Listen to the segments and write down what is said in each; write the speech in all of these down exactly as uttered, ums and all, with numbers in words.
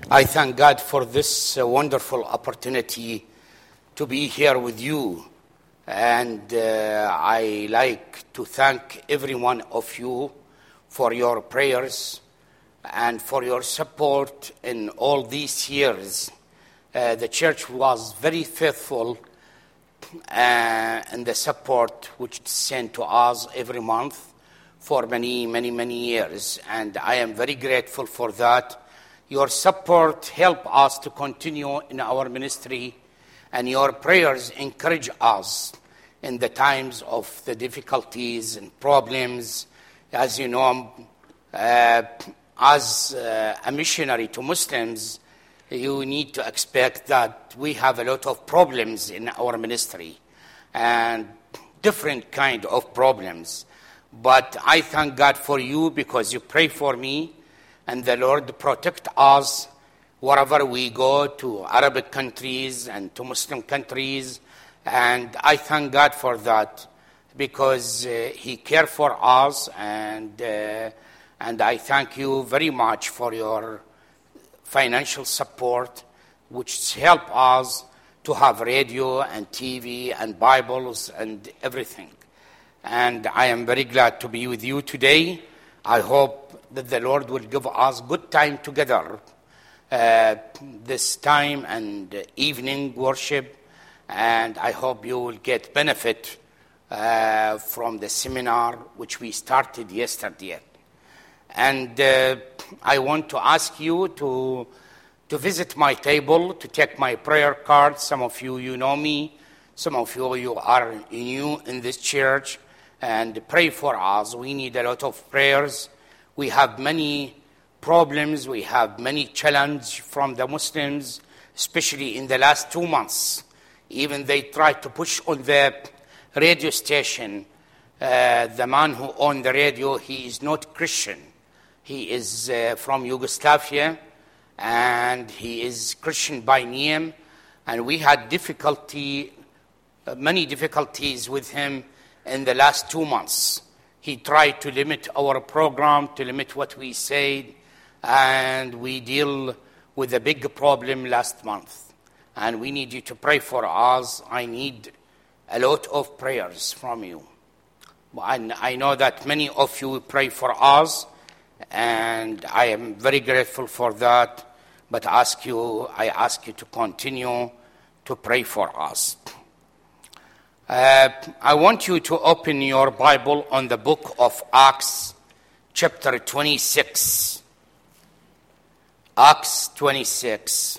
I thank God for this uh, wonderful opportunity to be here with you. And uh, I like to thank every one of you for your prayers and for your support in all these years. Uh, the church was very faithful uh, in the support which is sent to us every month for many, many, many years. And I am very grateful for that. Your support help us to continue in our ministry, and your prayers encourage us in the times of the difficulties and problems. As you know, uh, as uh, a missionary to Muslims, you need to expect that we have a lot of problems in our ministry, and different kind of problems. But I thank God for you because you pray for me, and the Lord protect us wherever we go, to Arabic countries and to Muslim countries. And I thank God for that because uh, He cares for us. And, uh, and I thank you very much for your financial support, which help us to have radio and T V and Bibles and everything. And I am very glad to be with you today. I hope that the Lord will give us good time together, uh, this time and evening worship, and I hope you will get benefit uh, from the seminar which we started yesterday. And uh, I want to ask you to, to visit my table, to take my prayer card. Some of you, you know me. Some of you, you are new in this church, and pray for us. We need a lot of prayers. We have many problems, we have many challenges from the Muslims, especially in the last two months. Even they tried to push on the radio station. Uh, the man who owned the radio, he is not Christian. He is uh, from Yugoslavia, and he is Christian by name. And we had difficulty, uh, many difficulties with him in the last two months. He tried to limit our program, to limit what we said, and we deal with a big problem last month. And we need you to pray for us. I need a lot of prayers from you. And I know that many of you pray for us, and I am very grateful for that. But ask you, I ask you to continue to pray for us. Uh, I want you to open your Bible on the book of Acts, chapter twenty-six. Acts twenty-six.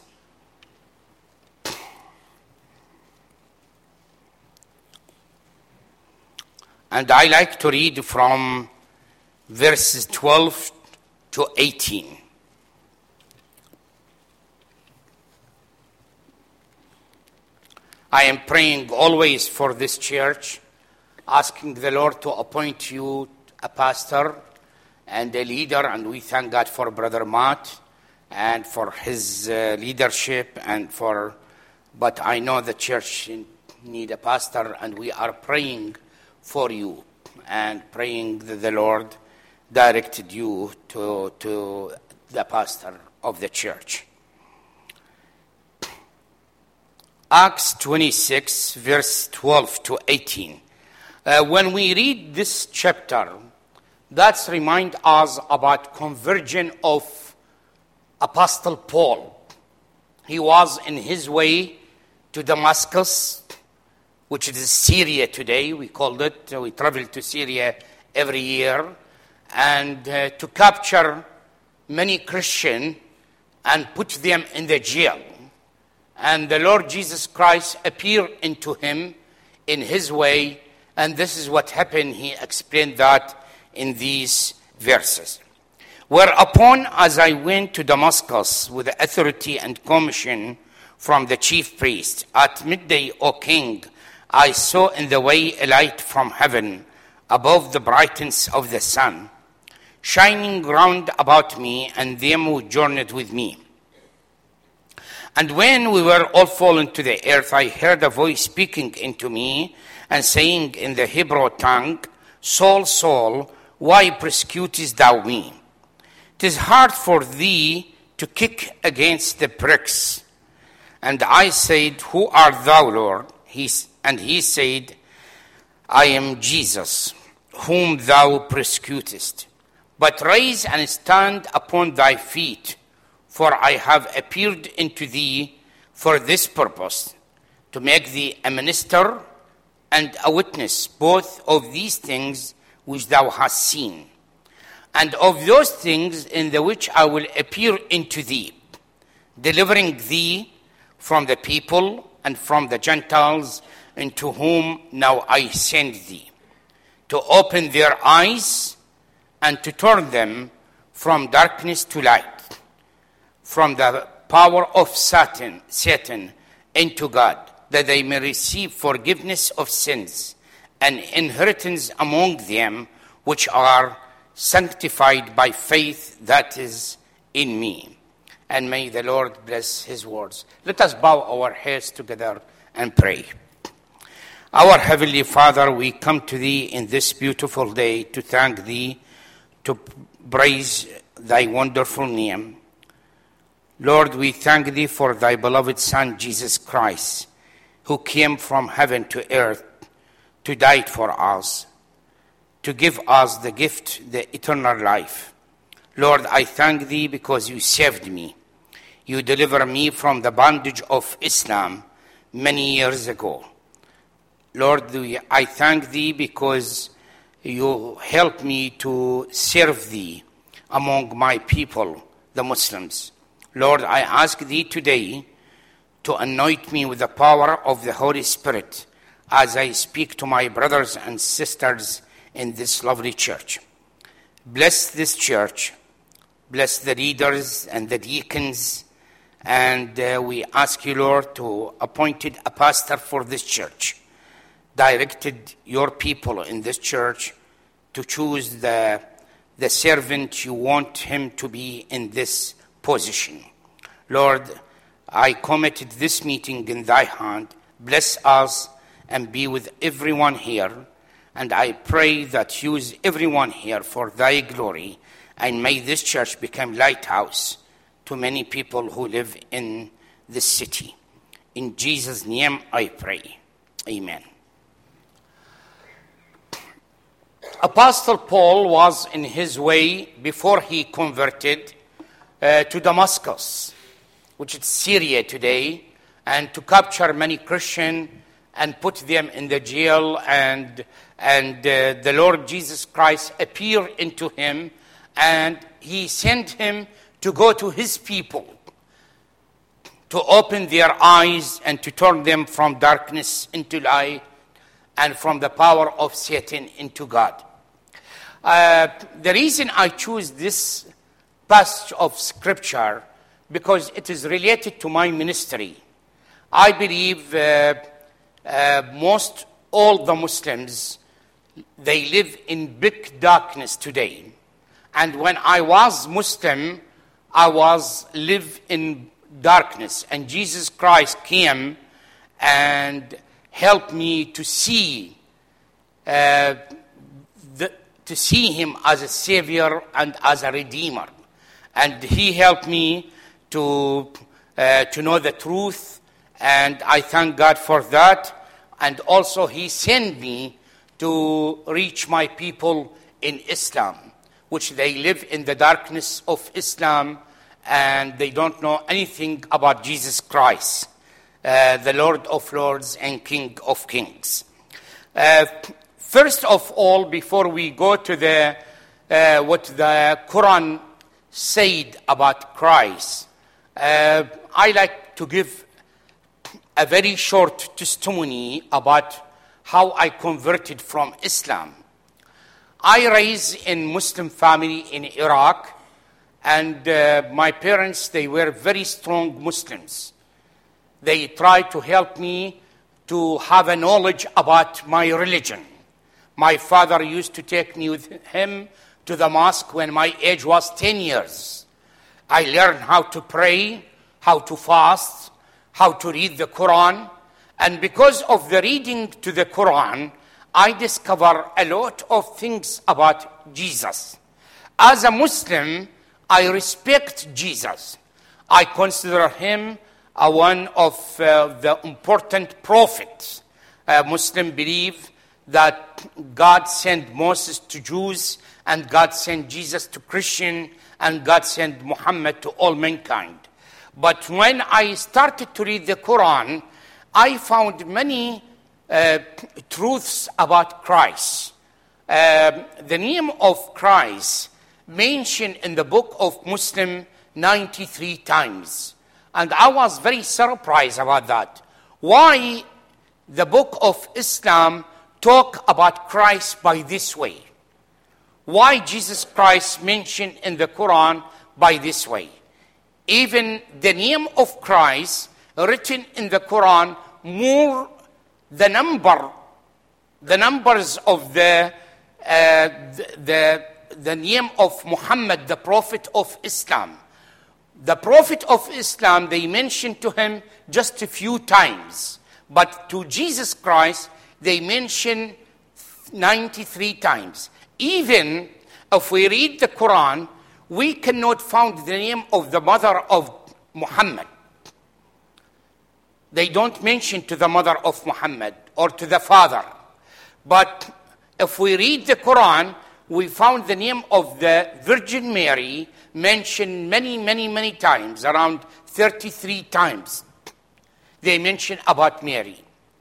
And I like to read from verses twelve to eighteen. I am praying always for this church, asking the Lord to appoint you a pastor and a leader, and we thank God for Brother Matt and for his uh, leadership, and for, but I know the church need a pastor, and we are praying for you and praying that the Lord directed you to, to the pastor of the church. Acts twenty-six, verse twelve to eighteen. Uh, when we read this chapter, that's remind us about conversion of Apostle Paul. He was in his way to Damascus, which is Syria today. We called it. We travel to Syria every year, and uh, to capture many Christians and put them in the jail. And the Lord Jesus Christ appeared into him in his way, and this is what happened. He explained that in these verses. Whereupon, as I went to Damascus with authority and commission from the chief priest, at midday, O king, I saw in the way a light from heaven, above the brightness of the sun, shining round about me and them who journeyed with me. And when we were all fallen to the earth, I heard a voice speaking into me and saying in the Hebrew tongue, Saul, Saul, why persecutest thou me? 'Tis hard for thee to kick against the pricks. And I said, Who art thou, Lord? He, and he said, I am Jesus, whom thou persecutest. But rise and stand upon thy feet, for I have appeared unto thee for this purpose, to make thee a minister and a witness both of these things which thou hast seen, and of those things in the which I will appear unto thee, delivering thee from the people and from the Gentiles, into whom now I send thee, to open their eyes and to turn them from darkness to light, from the power of Satan, Satan into God, that they may receive forgiveness of sins and inheritance among them which are sanctified by faith that is in me. And may the Lord bless his words. Let us bow our heads together and pray. Our Heavenly Father, we come to thee in this beautiful day to thank thee, to praise thy wonderful name. Lord, we thank thee for thy beloved Son, Jesus Christ, who came from heaven to earth to die for us, to give us the gift, the eternal life. Lord, I thank thee because you saved me. You delivered me from the bondage of Islam many years ago. Lord, I thank thee because you helped me to serve thee among my people, the Muslims. Lord, I ask thee today to anoint me with the power of the Holy Spirit as I speak to my brothers and sisters in this lovely church. Bless this church. Bless the leaders and the deacons. And uh, we ask you, Lord, to appoint a pastor for this church. Directed your people in this church to choose the, the servant you want him to be in this position. Lord, I committed this meeting in thy hand. Bless us and be with everyone here. And I pray that use everyone here for thy glory. And may this church become lighthouse to many people who live in this city. In Jesus' name I pray. Amen. Apostle Paul was in his way before he converted uh, to Damascus, which is Syria today, and to capture many Christians and put them in the jail. And, and uh, the Lord Jesus Christ appeared into him, and he sent him to go to his people, to open their eyes and to turn them from darkness into light and from the power of Satan into God. Uh, the reason I choose this passage of scripture, because it is related to my ministry. I believe uh, uh, most all the Muslims, they live in big darkness today. And when I was Muslim, I was live in darkness. And Jesus Christ came and helped me to see uh, the, to see him as a savior and as a redeemer. And he helped me to, uh, to know the truth, and I thank God for that. And also he sent me to reach my people in Islam, which they live in the darkness of Islam, and they don't know anything about Jesus Christ, uh, the Lord of Lords and King of Kings. Uh, first of all, before we go to the uh, what the Quran said about Christ, uh, I like to give a very short testimony about how I converted from Islam. I raised in Muslim family in Iraq, and uh, my parents, they were very strong Muslims. They tried to help me to have a knowledge about my religion. My father used to take me with him to the mosque when my age was ten years. I learned how to pray, how to fast, how to read the Quran. And because of the reading to the Quran, I discovered a lot of things about Jesus. As a Muslim, I respect Jesus. I consider him uh, one of uh, the important prophets. Uh, Muslims believe that God sent Moses to Jews, and God sent Jesus to Christians, and God sent Muhammad to all mankind. But when I started to read the Quran, I found many uh, truths about Christ. Uh, the name of Christ mentioned in the book of Muslim ninety-three times. And I was very surprised about that. Why the book of Islam talk about Christ by this way? Why Jesus Christ mentioned in the Quran by this way? Even the name of Christ written in the Quran, more the number, the numbers of the uh, the, the the name of Muhammad, the Prophet of Islam. The Prophet of Islam, they mentioned to him just a few times, but to Jesus Christ they mention ninety-three times. Even if we read the Quran, we cannot find the name of the mother of Muhammad. They don't mention to the mother of Muhammad or to the father. But if we read the Quran, we found the name of the Virgin Mary mentioned many, many, many times, around thirty-three times. They mention about Mary.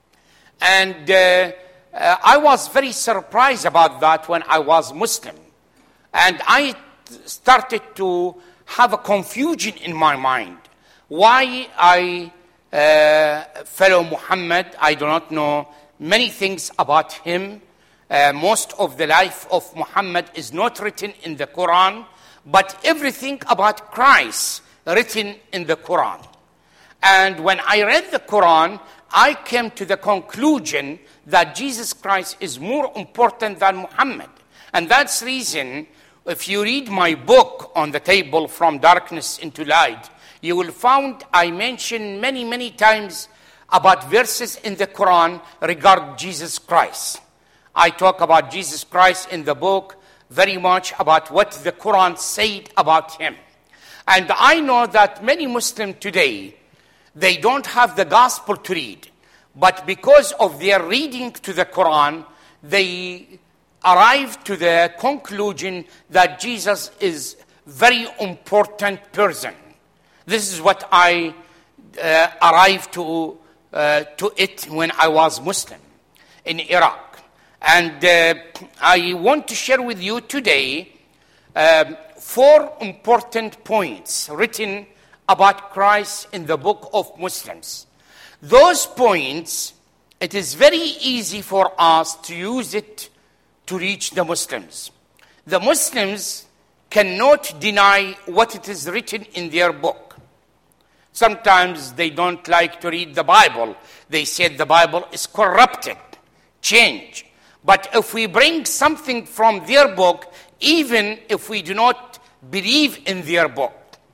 And uh, uh, I was very surprised about that when I was Muslim. And I started to have a confusion in my mind. Why I uh, follow Muhammad, I do not know many things about him. Uh, most of the life of Muhammad is not written in the Quran, but everything about Christ written in the Quran. And when I read the Quran, I came to the conclusion that Jesus Christ is more important than Muhammad. And that's the reason, if you read my book on the table, From Darkness into Light, you will find I mention many, many times about verses in the Quran regarding Jesus Christ. I talk about Jesus Christ in the book very much about what the Quran said about him. And I know that many Muslims today, they don't have the gospel to read. But because of their reading to the Quran, they arrive to the conclusion that Jesus is very important person. This is what I uh, arrived to, uh, to it when I was Muslim in Iraq. And uh, I want to share with you today uh, four important points written about Christ in the book of Muslims. Those points, it is very easy for us to use it to reach the Muslims. The Muslims cannot deny what it is written in their book. Sometimes they don't like to read the Bible. They said the Bible is corrupted, changed. But if we bring something from their book, even if we do not believe in their book.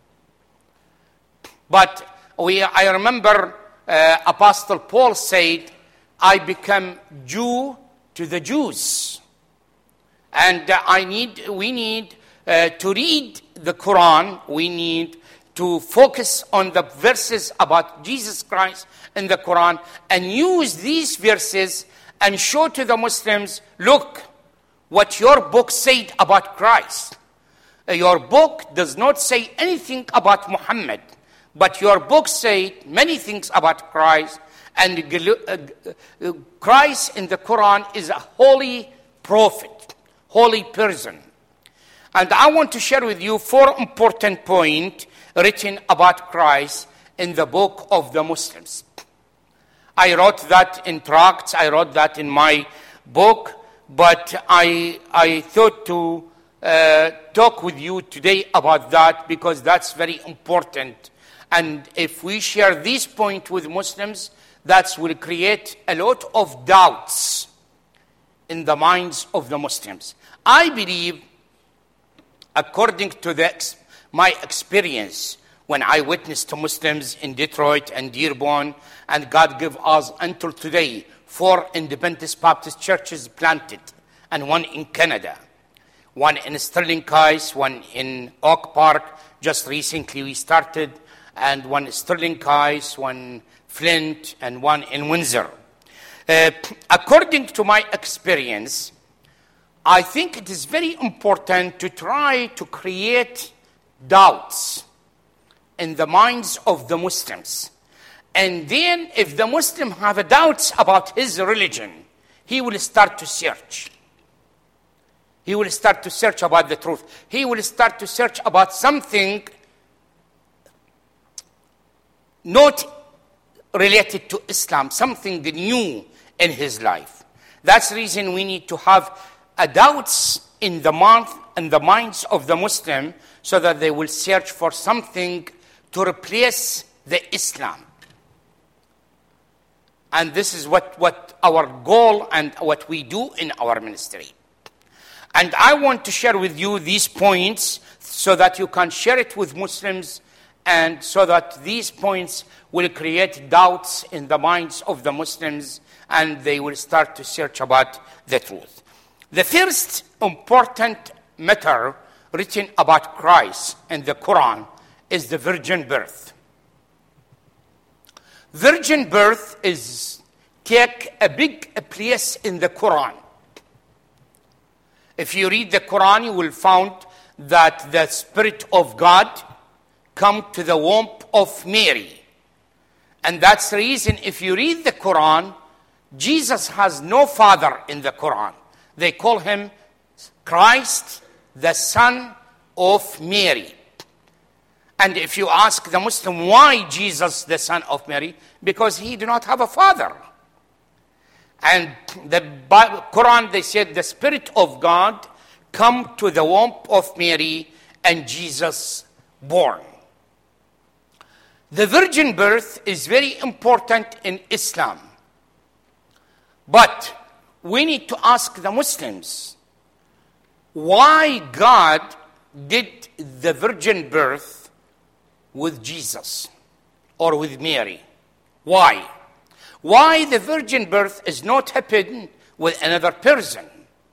But we, I remember uh, Apostle Paul said, I become Jew to the Jews. And uh, I need, we need uh, to read the Quran. We need to focus on the verses about Jesus Christ in the Quran and use these verses and show to the Muslims, look, what your book said about Christ. Your book does not say anything about Muhammad, but your book said many things about Christ. And Christ in the Quran is a holy prophet, holy person. And I want to share with you four important points written about Christ in the book of the Muslims. I wrote that in tracts, I wrote that in my book, but I, I thought to uh, talk with you today about that because that's very important. And if we share this point with Muslims, that will create a lot of doubts in the minds of the Muslims. I believe, according to the, my experience, when I witnessed to Muslims in Detroit and Dearborn, and God gave us until today four Independent Baptist churches planted, and one in Canada, one in Sterling Heights, one in Oak Park. Just recently we started, and one in Stirling Heights, one Flint, and one in Windsor. Uh, according to my experience, I think it is very important to try to create doubts in the minds of the Muslims. And then if the Muslim have a doubts about his religion, he will start to search. He will start to search about the truth. He will start to search about something not related to Islam, something new in his life. That's the reason we need to have a doubts in the mind and the minds of the Muslim, so that they will search for something to replace the Islam. And this is what, what our goal and what we do in our ministry. And I want to share with you these points so that you can share it with Muslims, and so that these points will create doubts in the minds of the Muslims, and they will start to search about the truth. The first important matter written about Christ in the Quran is the virgin birth. Virgin birth is take a big place in the Quran. If you read the Quran, you will find that the Spirit of God come to the womb of Mary. And that's the reason, if you read the Quran, Jesus has no father in the Quran. They call him Christ, the Son of Mary. And if you ask the Muslim, why Jesus, the Son of Mary? Because he did not have a father. And the Quran, they said, the Spirit of God come to the womb of Mary, and Jesus born. The virgin birth is very important in Islam. But we need to ask the Muslims, why God did the virgin birth with Jesus or with Mary? Why? Why the virgin birth is not happening with another person?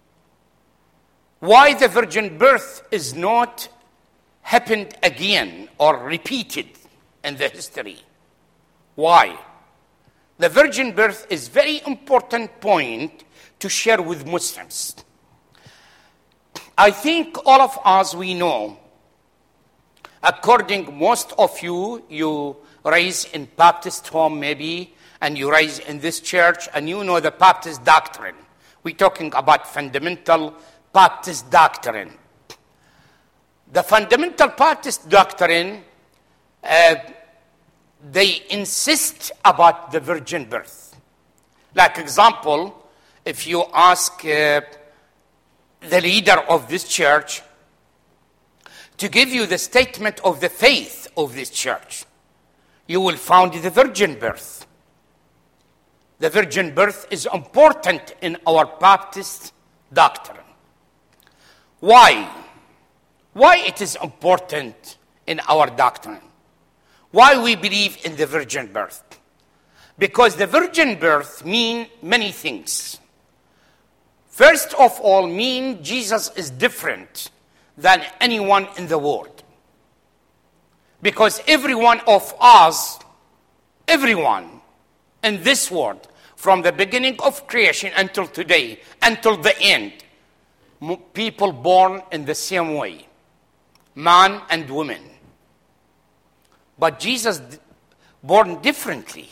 Why the virgin birth is not happened again or repeated in the history? Why? The virgin birth is very important point to share with Muslims. I think all of us, we know, according most of you, you raise in Baptist home maybe, and you raise in this church, and you know the Baptist doctrine. We're talking about fundamental Baptist doctrine. The fundamental Baptist doctrine, uh, they insist about the virgin birth. Like example, if you ask uh, the leader of this church to give you the statement of the faith of this church, you will find the virgin birth. The virgin birth is important in our Baptist doctrine. Why? Why it is important in our doctrine? Why we believe in the virgin birth? Because the virgin birth means many things. First of all, mean Jesus is different than anyone in the world. Because every one of us, everyone in this world, from the beginning of creation until today, until the end, people born in the same way, man and woman. But Jesus born differently.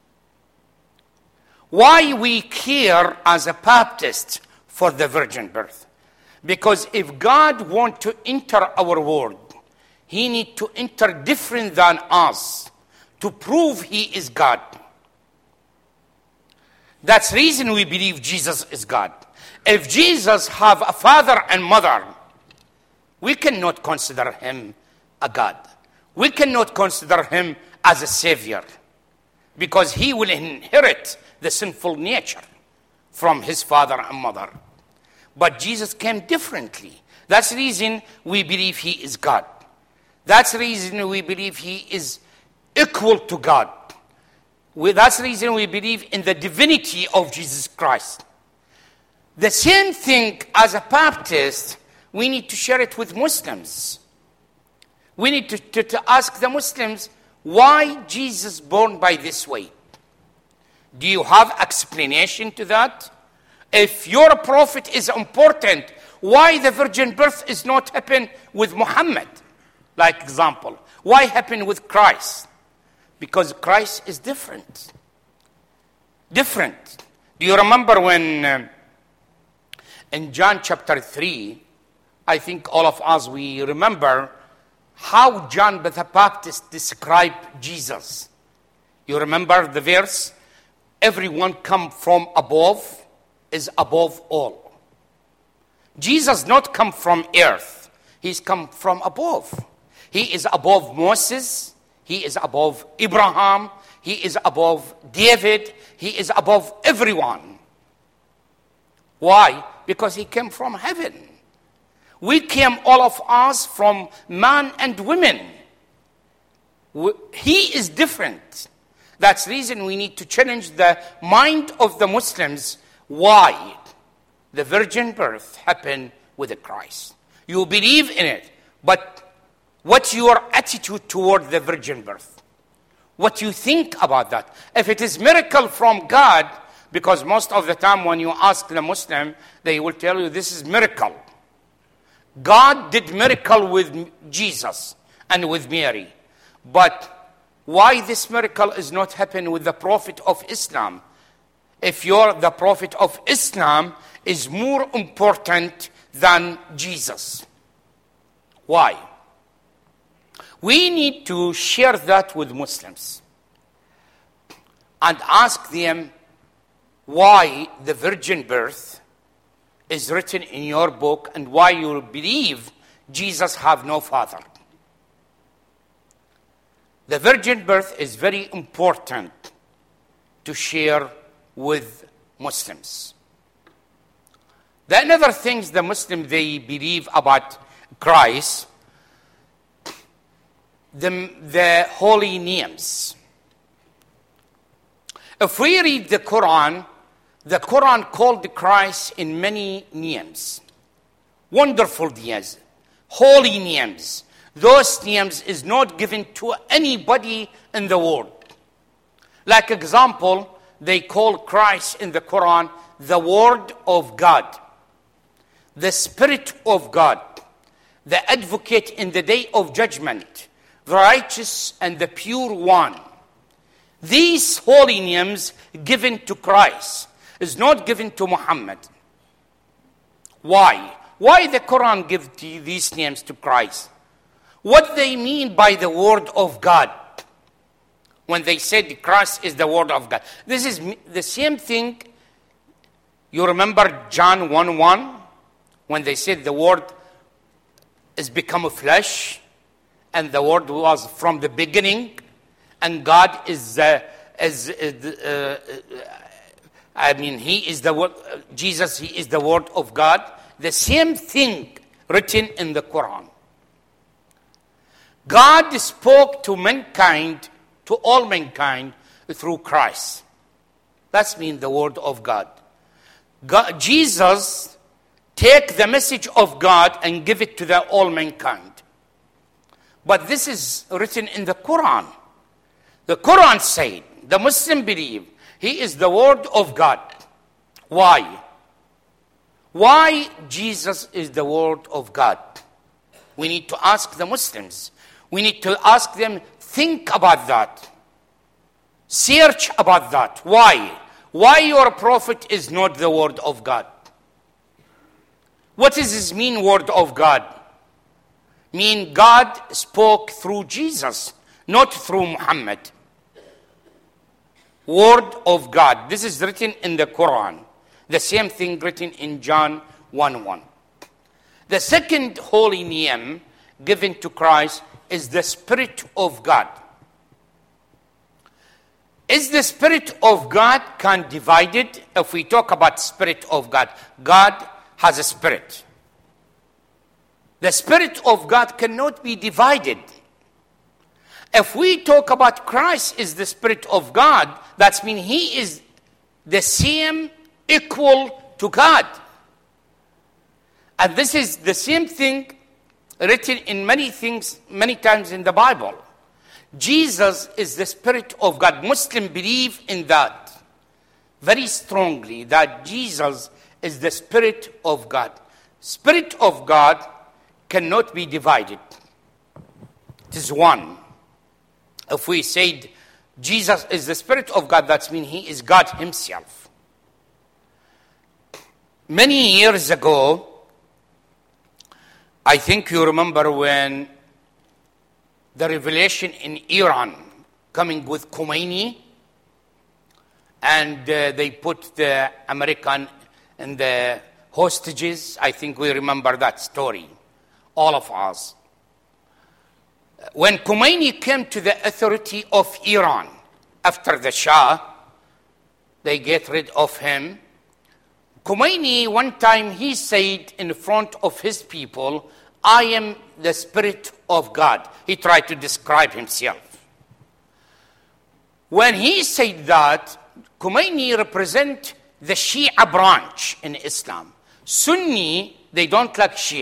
Why we care as a Baptist for the virgin birth? Because if God want to enter our world, he need to enter different than us to prove he is God. That's the reason we believe Jesus is God. If Jesus have a father and mother, we cannot consider him a God. We cannot consider him as a savior, because he will inherit the sinful nature from his father and mother. But Jesus came differently. That's the reason we believe he is God. That's the reason we believe he is equal to God. We, that's the reason we believe in the divinity of Jesus Christ. The same thing as a Baptist, we need to share it with Muslims. We need to, to, to ask the Muslims, Why Jesus born by this way? Do you have explanation to that? If your prophet is important, why the virgin birth is not happen with Muhammad? Like example, why happen with Christ? Because Christ is different. Different. Do you remember when um, in John chapter three, I think all of us, we remember how John the Baptist described Jesus. You remember the verse? Everyone come from above is above all. Jesus not come from earth. He's come from above. He is above Moses. He is above Abraham. He is above David. He is above everyone. Why? Because he came from heaven. We came, all of us, from man and women. He is different. That's the reason we need to challenge the mind of the Muslims. Why the virgin birth happened with the Christ? You believe in it, but what's your attitude toward the virgin birth? What you think about that? If it is miracle from God, because most of the time when you ask the Muslim, they will tell you this is miracle. God did miracle with Jesus and with Mary. But why this miracle is not happening with the Prophet of Islam? If you're the Prophet of Islam is more important than Jesus. Why? We need to share that with Muslims and ask them why the virgin birth is written in your book and why you believe Jesus have no father. The virgin birth is very important to share with Muslims. The another things the Muslims, they believe about Christ, the, the holy names. If we read the Quran, the Quran called Christ in many names. Wonderful names, holy names. Those names is not given to anybody in the world. Like example, they call Christ in the Quran the Word of God, the Spirit of God, the Advocate in the Day of Judgment, the Righteous and the Pure One. These holy names given to Christ is not given to Muhammad. Why? Why the Quran give these names to Christ? What they mean by the Word of God when they said Christ is the Word of God. This is the same thing. You remember John one one when they said the Word is become a flesh and the Word was from the beginning and God is, uh, is uh, uh, I mean, He is the Word, Jesus, He is the Word of God. The same thing written in the Quran. God spoke to mankind, to all mankind, through Christ. That's mean the Word of God. God. Jesus take the message of God and give it to the all mankind. But this is written in the Quran. The Quran said, the Muslim believe, He is the Word of God. Why? Why Jesus is the Word of God? We need to ask the Muslims. We need to ask them, think about that. Search about that. Why? Why your prophet is not the Word of God? What does this mean, Word of God? Mean God spoke through Jesus, not through Muhammad. Word of God. This is written in the Quran. The same thing written in John one one. The second holy name given to Christ is the Spirit of God. Is the Spirit of God can divide it? If we talk about Spirit of God, God has a spirit. The Spirit of God cannot be divided. If we talk about Christ is the Spirit of God, that means He is the same, equal to God. And this is the same thing written in many things, many times in the Bible. Jesus is the Spirit of God. Muslims believe in that very strongly, that Jesus is the Spirit of God. Spirit of God cannot be divided. It is one. If we said Jesus is the Spirit of God, that means he is God himself. Many years ago, I think you remember when the revelation in Iran coming with Khomeini, and uh, they put the American and the hostages. I think we remember that story, all of us. When Khomeini came to the authority of Iran after the Shah, they get rid of him. Khomeini, one time he said in front of his people, I am the Spirit of God. He tried to describe himself. When he said that, Khomeini represents the Shia branch in Islam. Sunni, they don't like Shia.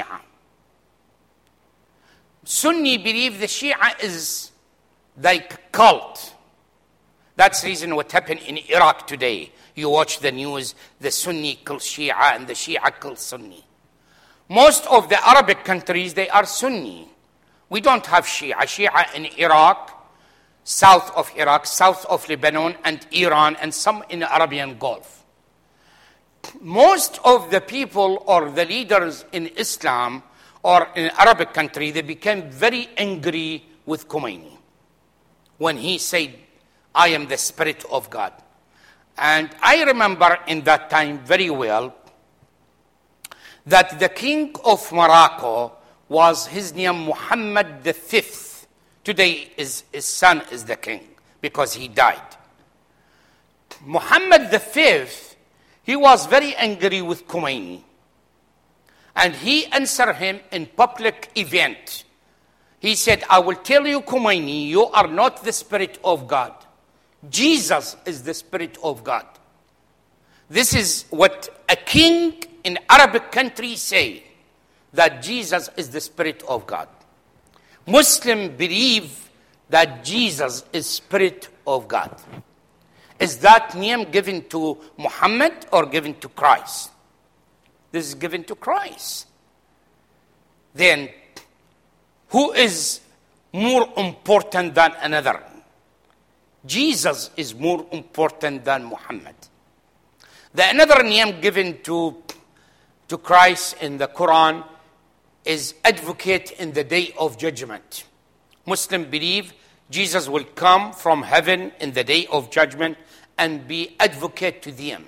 Sunni believe the Shia is like cult. That's the reason what happened in Iraq today. You watch the news, the Sunni kill Shia and the Shia kill Sunni. Most of the Arabic countries, they are Sunni. We don't have Shia. Shia in Iraq, south of Iraq, south of Lebanon and Iran, and some in the Arabian Gulf. Most of the people or the leaders in Islam or in Arabic country, they became very angry with Khomeini when he said, I am the Spirit of God. And I remember in that time very well that the king of Morocco was, his name Muhammad the Fifth. Today is, his son is the king because he died. Muhammad the Fifth, he was very angry with Khomeini. And he answered him in public event. He said, I will tell you, Khomeini, you are not the Spirit of God. Jesus is the Spirit of God. This is what a king in Arabic countries say, that Jesus is the Spirit of God. Muslims believe that Jesus is Spirit of God. Is that name given to Muhammad or given to Christ? This is given to Christ. Then, who is more important than another? Jesus is more important than Muhammad. The another name given to, to Christ in the Quran is advocate in the day of judgment. Muslims believe Jesus will come from heaven in the day of judgment and be advocate to them.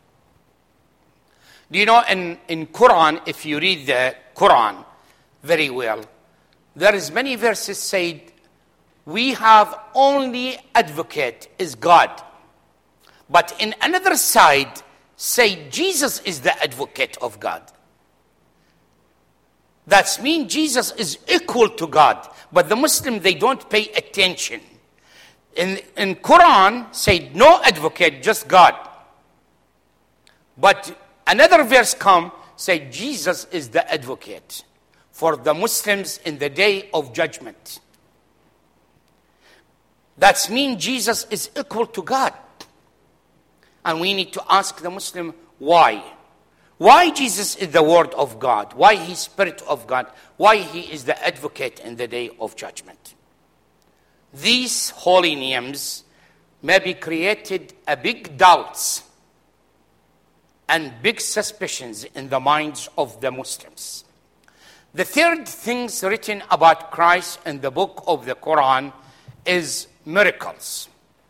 Do you know in, in Quran, if you read the Quran very well, there is many verses said, we have only advocate is God. But in another side, say Jesus is the advocate of God. That means Jesus is equal to God. But the Muslim, they don't pay attention. In, in Quran, say no advocate, just God. But another verse come, say Jesus is the advocate for the Muslims in the day of judgment. That means Jesus is equal to God. And we need to ask the Muslim, why? Why Jesus is the Word of God? Why he is Spirit of God? Why he is the advocate in the day of judgment? These holy names maybe created a big doubts and big suspicions in the minds of the Muslims. The third thing written about Christ in the book of the Quran is miracles.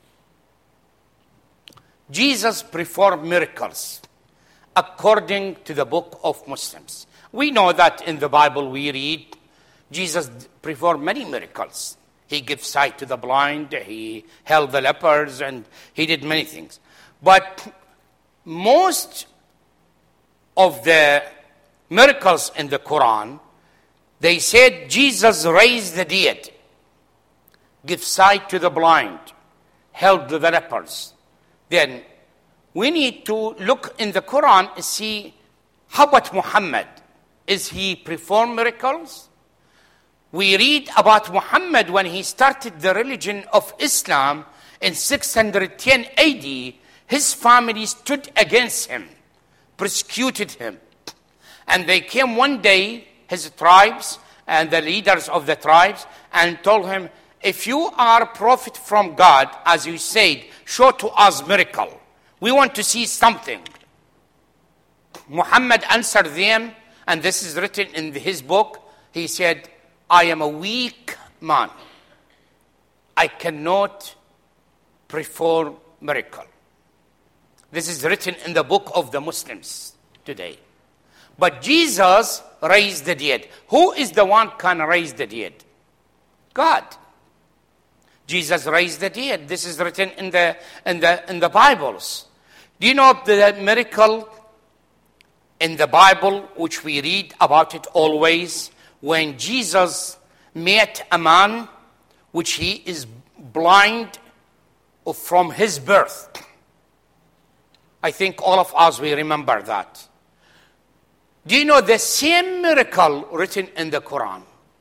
Jesus performed miracles according to the book of Muslims. We know that in the Bible we read Jesus performed many miracles. He gave sight to the blind, he healed the lepers, and he did many things. But most of the miracles in the Quran, they said Jesus raised the dead, give sight to the blind, healed the lepers. Then we need to look in the Quran and see, how about Muhammad? Is he perform miracles? We read about Muhammad when he started the religion of Islam in six hundred ten A D, his family stood against him, persecuted him. And they came one day, his tribes and the leaders of the tribes, and told him, if you are a prophet from God, as you said, show to us miracle. We want to see something. Muhammad answered them, and this is written in his book. He said, I am a weak man. I cannot perform miracle. This is written in the book of the Muslims today. But Jesus raised the dead. Who is the one who can raise the dead? God. Jesus raised the dead. This is written in the in the in the Bibles. Do you know the miracle in the Bible, which we read about it always, when Jesus met a man which he is blind from his birth? I think all of us, we remember that. Do you know the same miracle written in the Quran?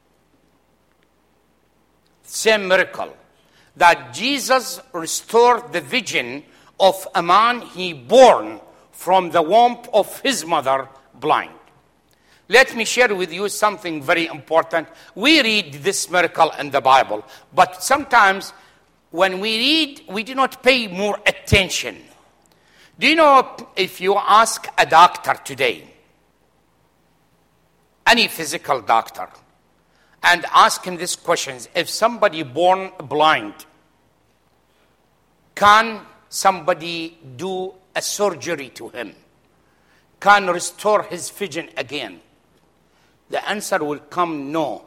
Same miracle. That Jesus restored the vision of a man he born from the womb of his mother blind. Let me share with you something very important. We read this miracle in the Bible, but sometimes when we read, we do not pay more attention. Do you know, if you ask a doctor today, any physical doctor, and ask him these questions, if somebody born blind, can somebody do a surgery to him? Can restore his vision again? The answer will come no.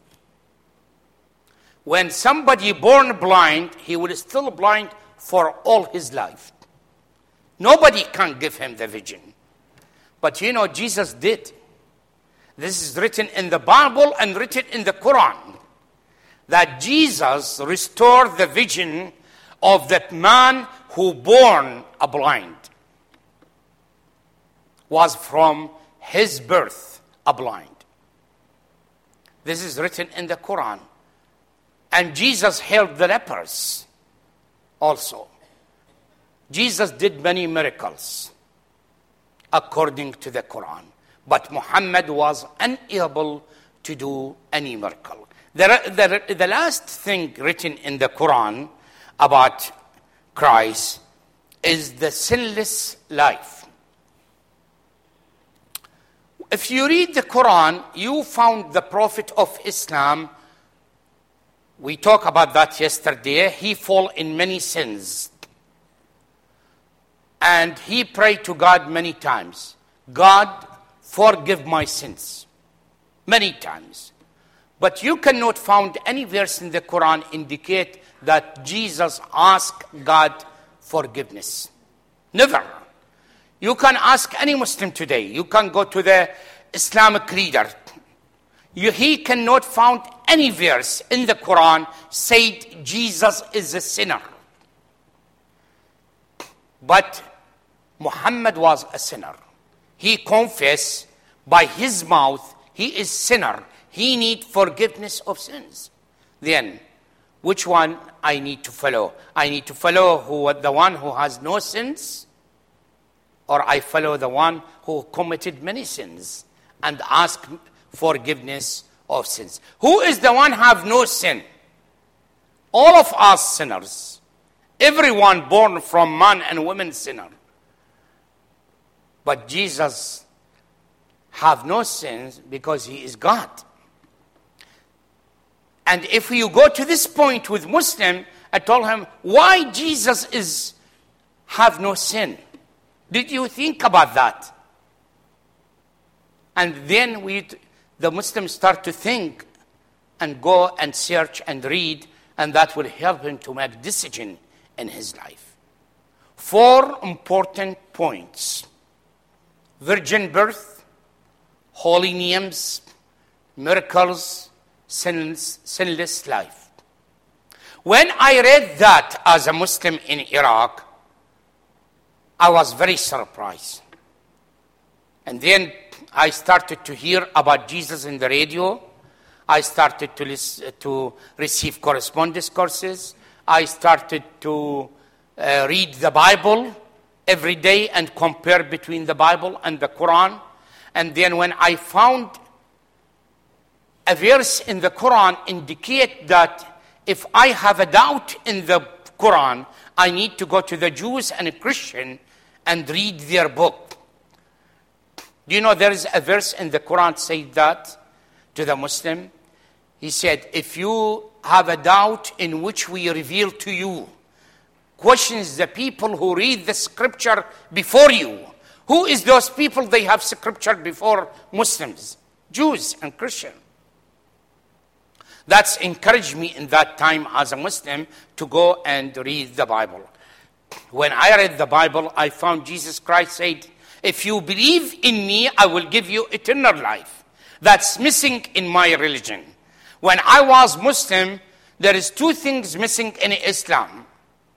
When somebody born blind, he will still blind for all his life. Nobody can give him the vision. But you know, Jesus did. This is written in the Bible and written in the Quran, that Jesus restored the vision of that man who born a blind, was from his birth a blind. This is written in the Quran. And Jesus healed the lepers also. Jesus did many miracles according to the Quran. But Muhammad was unable to do any miracle. The, the, the last thing written in the Quran about Christ is the sinless life. If you read the Quran, you found the Prophet of Islam. We talked about that yesterday. He fell in many sins. And he prayed to God many times. God, forgive my sins. Many times. But you cannot find any verse in the Quran indicate that Jesus asked God forgiveness. Never. You can ask any Muslim today. You can go to the Islamic leader. You, he cannot find any verse in the Quran said Jesus is a sinner. But Muhammad was a sinner. He confessed by his mouth he is sinner. He need forgiveness of sins. Then, which one I need to follow? I need to follow who, the one who has no sins, or I follow the one who committed many sins and ask forgiveness of sins? Who is the one who have no sin? All of us sinners. Everyone born from man and woman sinner. But Jesus have no sins because he is God. And if you go to this point with Muslim, I told him, why Jesus is have no sin? Did you think about that? And then we, the Muslims start to think and go and search and read, and that will help him to make decision in his life. Four important points: virgin birth, holy names, miracles, sinless, sinless life. When I read that as a Muslim in Iraq, I was very surprised. And then I started to hear about Jesus in the radio. I started to, listen, to receive correspondence courses. I started to uh, read the Bible every day and compare between the Bible and the Quran. And then when I found a verse in the Quran indicate that if I have a doubt in the Quran, I need to go to the Jews and a Christian and read their book. Do you know there is a verse in the Quran said that to the Muslim? He said, if you have a doubt in which we reveal to you, questions the people who read the scripture before you. Who is those people? They have scripture before Muslims, Jews and Christians. That's encouraged me in that time as a Muslim to go and read the Bible. When I read the Bible, I found Jesus Christ said, if you believe in me, I will give you eternal life. That's missing in my religion. When I was Muslim, there is two things missing in Islam.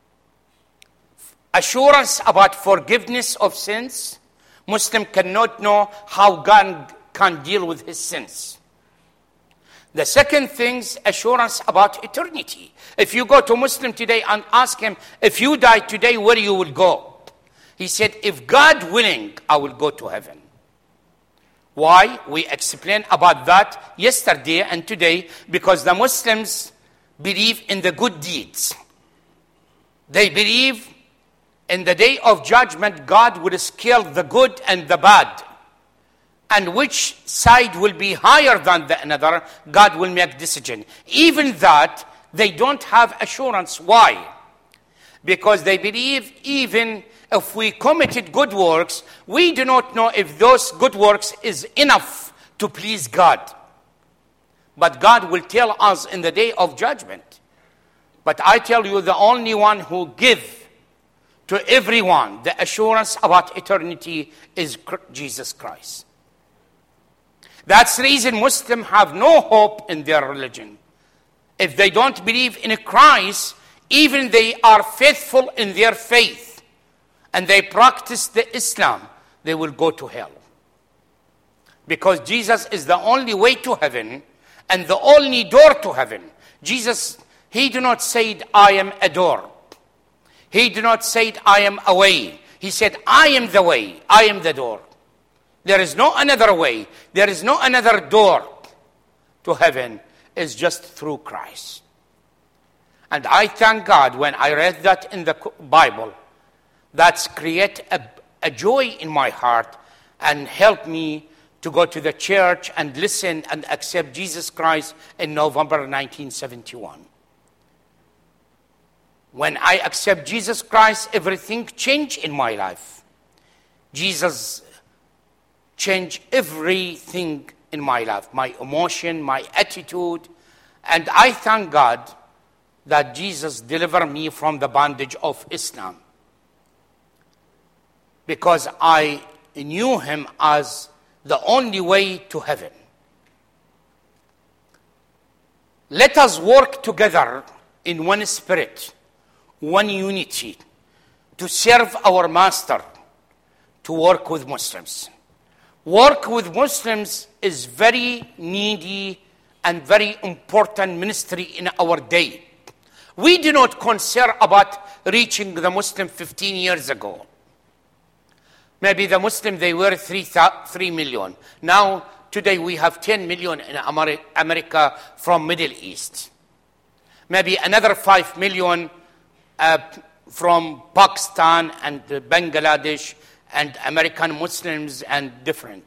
Assurance about forgiveness of sins. Muslim cannot know how God can deal with his sins. The second thing is assurance about eternity. If you go to Muslim today and ask him, if you die today, where you will go? He said, if God willing, I will go to heaven. Why? We explained about that yesterday and today, because the Muslims believe in the good deeds. They believe in the day of judgment, God will scale the good and the bad. And which side will be higher than the another, God will make decision. Even that, they don't have assurance. Why? Because they believe even if we committed good works, we do not know if those good works is enough to please God. But God will tell us in the day of judgment. But I tell you, the only one who give to everyone the assurance about eternity is Jesus Christ. That's the reason Muslims have no hope in their religion. If they don't believe in Christ, even they are faithful in their faith, and they practice the Islam, they will go to hell. Because Jesus is the only way to heaven and the only door to heaven. Jesus, he did not say, I am a door. He did not say, I am a way. He said, I am the way. I am the door. There is no another way. There is no another door to heaven. It's just through Christ. And I thank God when I read that in the Bible. That's create a, a joy in my heart and help me to go to the church and listen and accept Jesus Christ in November nineteen seventy-one. When I accept Jesus Christ, everything changed in my life. Jesus changed everything in my life, my emotion, my attitude. And I thank God that Jesus delivered me from the bondage of Islam. Because I knew him as the only way to heaven. Let us work together in one spirit, one unity, to serve our master, to work with Muslims. Work with Muslims is very needy and very important ministry in our day. We do not concern about reaching the Muslim fifteen years ago. Maybe the Muslim, they were three, three million. Now, today we have ten million in America from Middle East. Maybe another five million uh, from Pakistan and Bangladesh and American Muslims and different.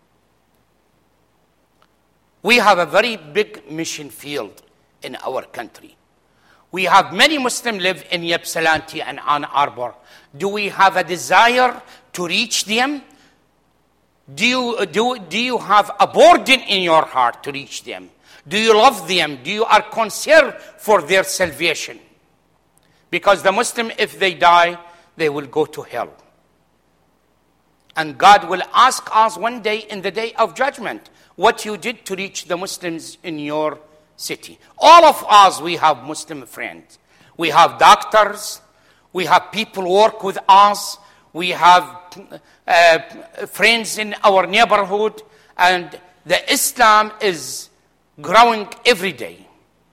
We have a very big mission field in our country. We have many Muslims live in Ypsilanti and Ann Arbor. Do we have a desire to reach them? Do you, do, do you have a burden in your heart to reach them? Do you love them? Do you are concerned for their salvation? Because the Muslim, if they die, they will go to hell. And God will ask us one day in the day of judgment what you did to reach the Muslims in your city. All of us, we have Muslim friends. We have doctors. We have people work with us. We have uh, friends in our neighborhood. And the Islam is growing every day.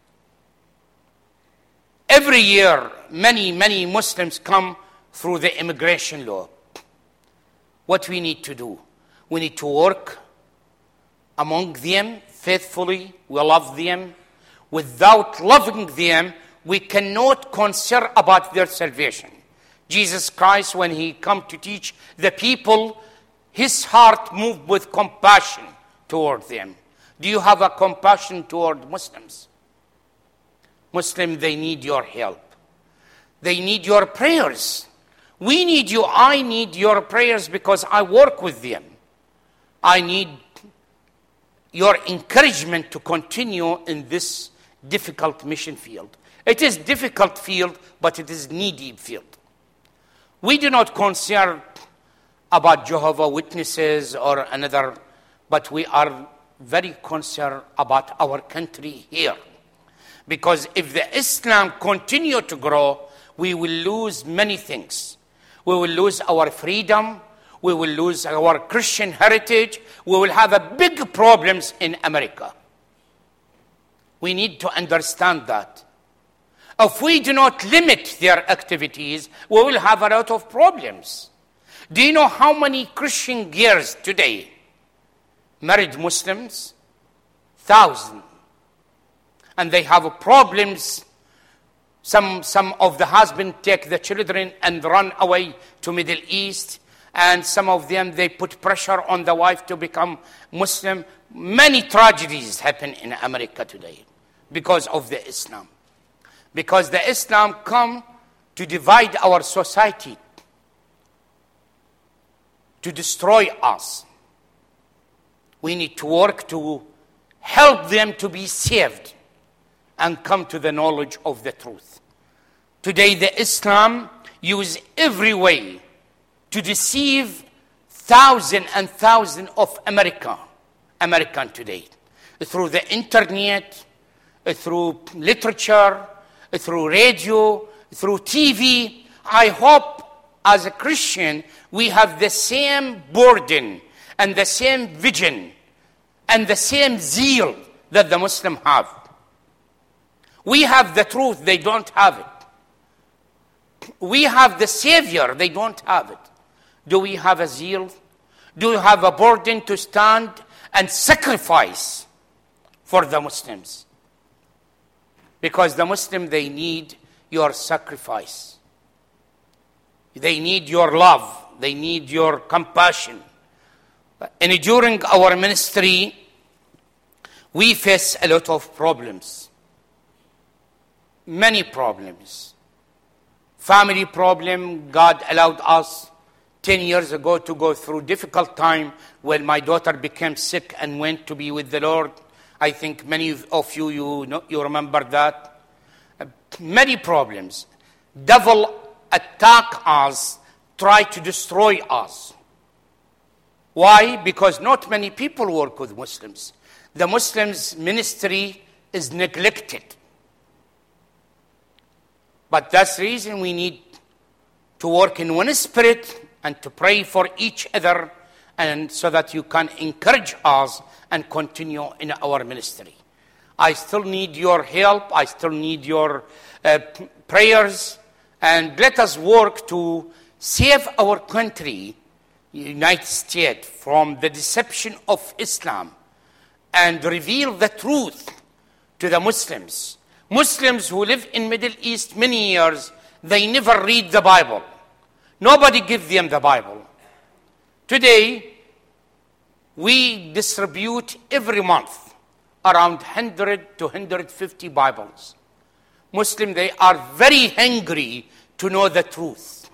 Every year, many, many Muslims come through the immigration law. What we need to do? We need to work among them faithfully. We love them. Without loving them, we cannot concern about their salvation. Jesus Christ, when he come to teach the people, his heart moved with compassion toward them. Do you have a compassion toward Muslims? Muslims, they need your help. They need your prayers. We need you. I need your prayers because I work with them. I need your encouragement to continue in this difficult mission field. It is difficult field, but it is needy field. We do not concern about Jehovah's Witnesses or another, but we are very concerned about our country here. Because if the Islam continue to grow, we will lose many things. We will lose our freedom. We will lose our Christian heritage. We will have a big problems in America. We need to understand that. If we do not limit their activities, we will have a lot of problems. Do you know how many Christian girls today married Muslims? Thousands. And they have problems. Some, some of the husbands take the children and run away to Middle East. And some of them, they put pressure on the wife to become Muslim. Many tragedies happen in America today because of the Islam. Because the Islam come to divide our society, to destroy us. We need to work to help them to be saved and come to the knowledge of the truth. Today, the Islam use every way to deceive thousands and thousands of America, American today, through the internet, through literature, through radio, through T V. I hope as a Christian, we have the same burden and the same vision and the same zeal that the Muslims have. We have the truth, they don't have it. We have the Savior, they don't have it. Do we have a zeal? Do you have a burden to stand and sacrifice for the Muslims? Because the Muslims, they need your sacrifice. They need your love. They need your compassion. And during our ministry, we face a lot of problems. Many problems. Family problem. God allowed us ten years ago to go through difficult time when my daughter became sick and went to be with the Lord. I think many of you, you, know, you remember that. Uh, many problems. Devil attack us, try to destroy us. Why? Because not many people work with Muslims. The Muslims ministry is neglected. But that's the reason we need to work in one spirit and to pray for each other, and so that you can encourage us and continue in our ministry. I still need your help. I still need your uh, p- prayers. And let us work to save our country, United States, from the deception of Islam and reveal the truth to the Muslims. Muslims who live in Middle East many years, they never read the Bible. Nobody gives them the Bible. Today, we distribute every month around one hundred to one hundred fifty Bibles. Muslims, they are very hungry to know the truth.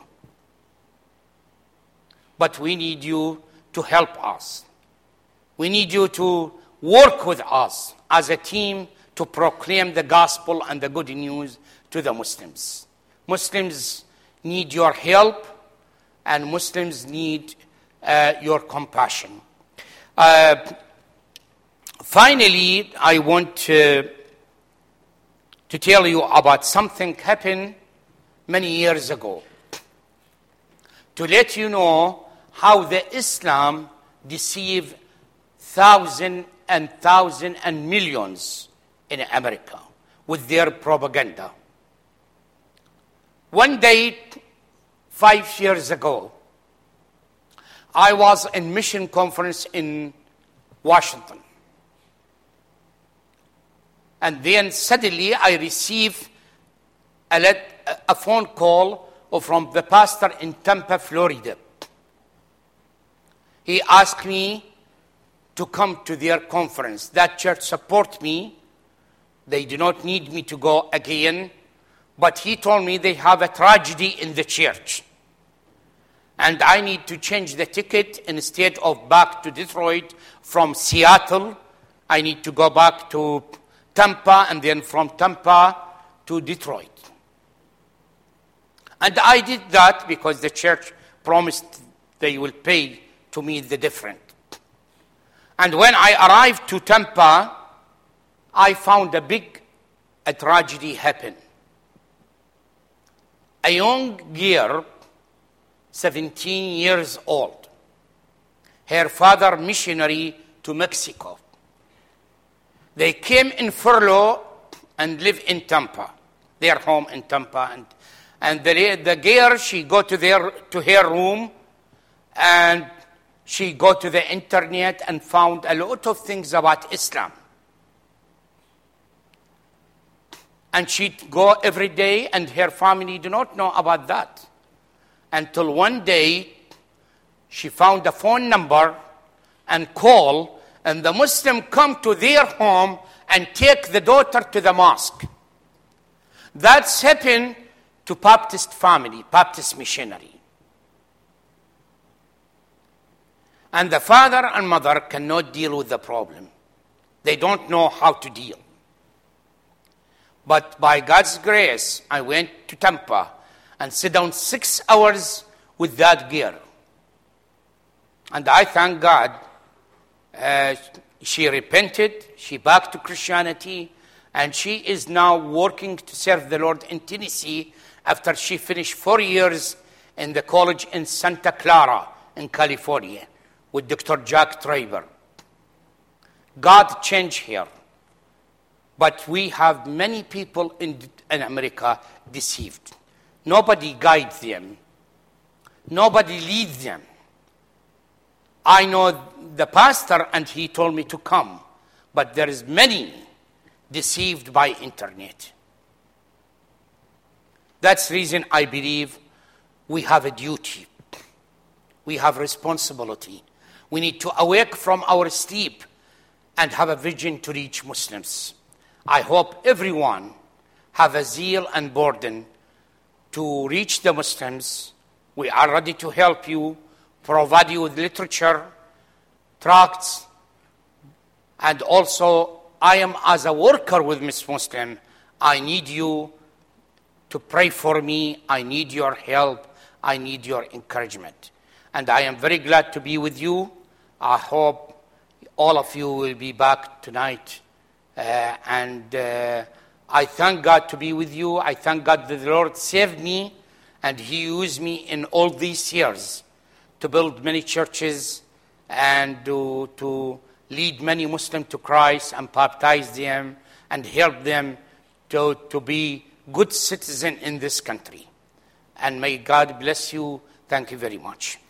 But we need you to help us. We need you to work with us as a team to proclaim the gospel and the good news to the Muslims. Muslims need your help, and Muslims need uh, your compassion. Uh, finally, I want to, to tell you about something happened many years ago, to let you know how the Islam deceived thousands and thousands and millions in America with their propaganda. One day, five years ago, I was in mission conference in Washington. And then suddenly I received a, let, a phone call from the pastor in Tampa, Florida. He asked me to come to their conference. That church support me. They do not need me to go again. But he told me they have a tragedy in the church. And I need to change the ticket instead of back to Detroit from Seattle. I need to go back to Tampa and then from Tampa to Detroit. And I did that because the church promised they will pay to me the difference. And when I arrived to Tampa, I found a big a tragedy happen. A young girl, seventeen years old, her father missionary to Mexico. They came in furlough and live in Tampa, their home in Tampa. And, and the, the girl, she go to, their, to her room and she go to the internet and found a lot of things about Islam. And she'd go every day, and her family do not know about that. Until one day, she found a phone number and call, and the Muslim come to their home and take the daughter to the mosque. That's happened to Baptist family, Baptist missionary. And the father and mother cannot deal with the problem. They don't know how to deal. But by God's grace, I went to Tampa and sat down six hours with that girl. And I thank God, uh, she repented, she back to Christianity, and she is now working to serve the Lord in Tennessee after she finished four years in the college in Santa Clara in California with Doctor Jack Traber. God changed her. But we have many people in, in America deceived. Nobody guides them. Nobody leads them. I know the pastor and he told me to come, but there is many deceived by internet. That's the reason I believe we have a duty. We have responsibility. We need to awake from our sleep and have a vision to reach Muslims. I hope everyone have a zeal and burden to reach the Muslims. We are ready to help you, provide you with literature, tracts, and also I am as a worker with Miss Muslim. I need you to pray for me. I need your help. I need your encouragement. And I am very glad to be with you. I hope all of you will be back tonight. Uh, and uh, I thank God to be with you. I thank God that the Lord saved me and He used me in all these years to build many churches and to, to lead many Muslims to Christ and baptize them and help them to, to be good citizens in this country. And may God bless you. Thank you very much.